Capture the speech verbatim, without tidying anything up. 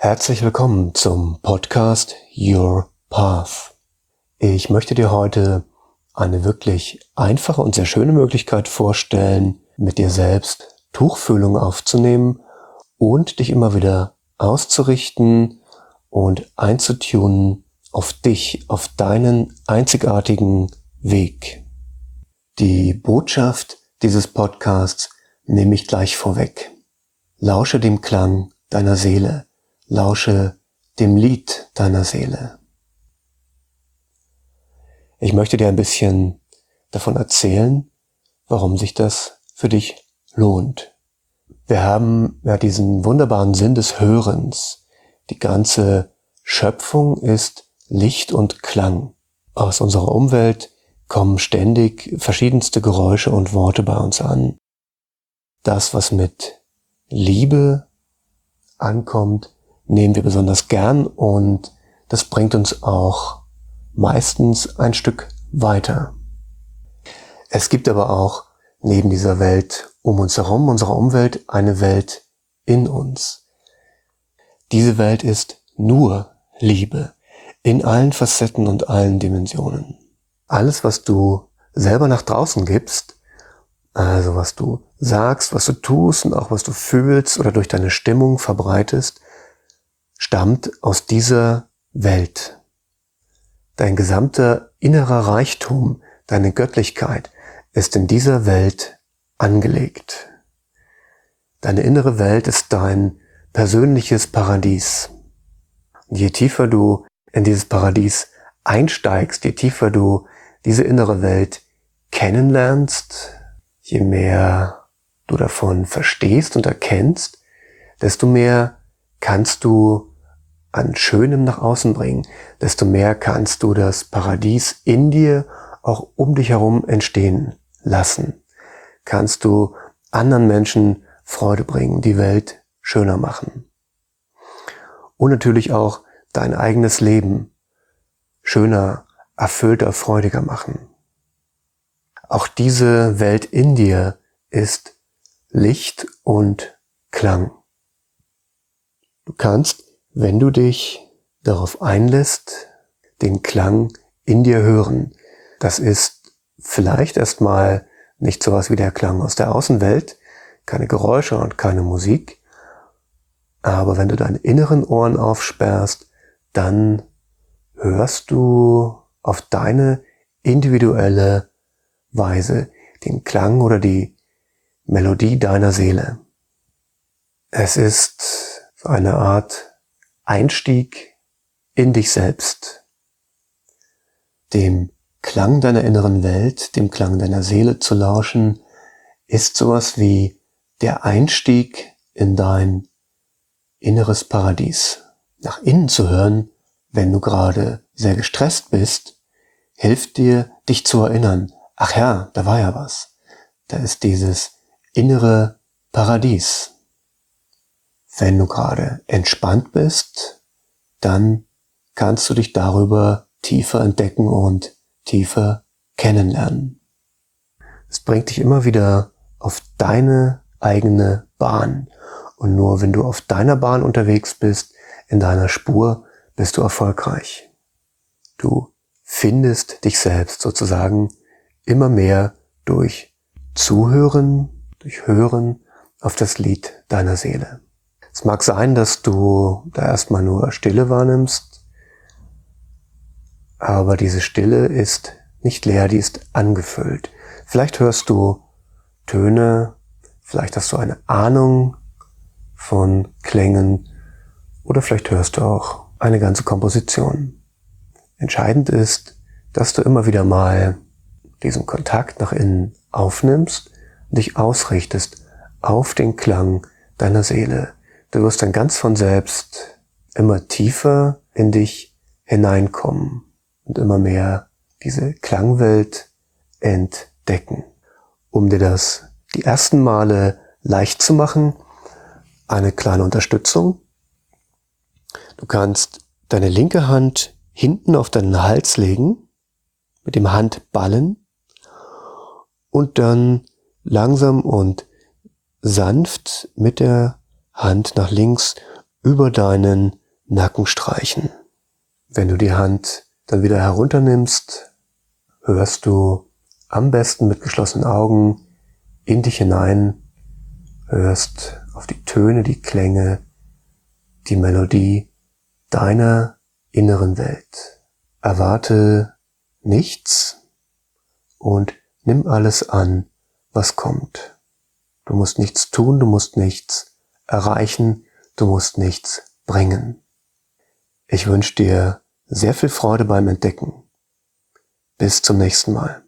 Herzlich willkommen zum Podcast Your Path. Ich möchte dir heute eine wirklich einfache und sehr schöne Möglichkeit vorstellen, mit dir selbst Tuchfühlung aufzunehmen und dich immer wieder auszurichten und einzutunen auf dich, auf deinen einzigartigen Weg. Die Botschaft dieses Podcasts nehme ich gleich vorweg. Lausche dem Klang deiner Seele. Lausche dem Lied deiner Seele. Ich möchte dir ein bisschen davon erzählen, warum sich das für dich lohnt. Wir haben ja diesen wunderbaren Sinn des Hörens. Die ganze Schöpfung ist Licht und Klang. Aus unserer Umwelt kommen ständig verschiedenste Geräusche und Worte bei uns an. Das, was mit Liebe ankommt, nehmen wir besonders gern und das bringt uns auch meistens ein Stück weiter. Es gibt aber auch neben dieser Welt um uns herum, unserer Umwelt, eine Welt in uns. Diese Welt ist nur Liebe in allen Facetten und allen Dimensionen. Alles, was du selber nach draußen gibst, also was du sagst, was du tust und auch was du fühlst oder durch deine Stimmung verbreitest, stammt aus dieser Welt. Dein gesamter innerer Reichtum, deine Göttlichkeit ist in dieser Welt angelegt. Deine innere Welt ist dein persönliches Paradies. Und je tiefer du in dieses Paradies einsteigst, je tiefer du diese innere Welt kennenlernst, je mehr du davon verstehst und erkennst, desto mehr kannst du an Schönem nach außen bringen, desto mehr kannst du das Paradies in dir auch um dich herum entstehen lassen. Kannst du anderen Menschen Freude bringen, die Welt schöner machen. Und natürlich auch dein eigenes Leben schöner, erfüllter, freudiger machen. Auch diese Welt in dir ist Licht und Klang. Du kannst, wenn du dich darauf einlässt, den Klang in dir hören. Das ist vielleicht erstmal nicht sowas wie der Klang aus der Außenwelt, keine Geräusche und keine Musik. Aber wenn du deine inneren Ohren aufsperrst, dann hörst du auf deine individuelle Weise den Klang oder die Melodie deiner Seele. Es ist so eine Art Einstieg in dich selbst. Dem Klang deiner inneren Welt, dem Klang deiner Seele zu lauschen, ist sowas wie der Einstieg in dein inneres Paradies. Nach innen zu hören, wenn du gerade sehr gestresst bist, hilft dir, dich zu erinnern. Ach ja, da war ja was. Da ist dieses innere Paradies. Wenn du gerade entspannt bist, dann kannst du dich darüber tiefer entdecken und tiefer kennenlernen. Es bringt dich immer wieder auf deine eigene Bahn. Und nur wenn du auf deiner Bahn unterwegs bist, in deiner Spur, bist du erfolgreich. Du findest dich selbst sozusagen immer mehr durch Zuhören, durch Hören auf das Lied deiner Seele. Es mag sein, dass du da erstmal nur Stille wahrnimmst, aber diese Stille ist nicht leer, die ist angefüllt. Vielleicht hörst du Töne, vielleicht hast du eine Ahnung von Klängen oder vielleicht hörst du auch eine ganze Komposition. Entscheidend ist, dass du immer wieder mal diesen Kontakt nach innen aufnimmst und dich ausrichtest auf den Klang deiner Seele. Du wirst dann ganz von selbst immer tiefer in dich hineinkommen und immer mehr diese Klangwelt entdecken. Um dir das die ersten Male leicht zu machen, eine kleine Unterstützung. Du kannst deine linke Hand hinten auf deinen Hals legen, mit dem Handballen und dann langsam und sanft mit der Hand nach links über deinen Nacken streichen. Wenn du die Hand dann wieder herunternimmst, hörst du am besten mit geschlossenen Augen in dich hinein, hörst auf die Töne, die Klänge, die Melodie deiner inneren Welt. Erwarte nichts und nimm alles an, was kommt. Du musst nichts tun, du musst nichts erreichen, du musst nichts bringen. Ich wünsche dir sehr viel Freude beim Entdecken. Bis zum nächsten Mal.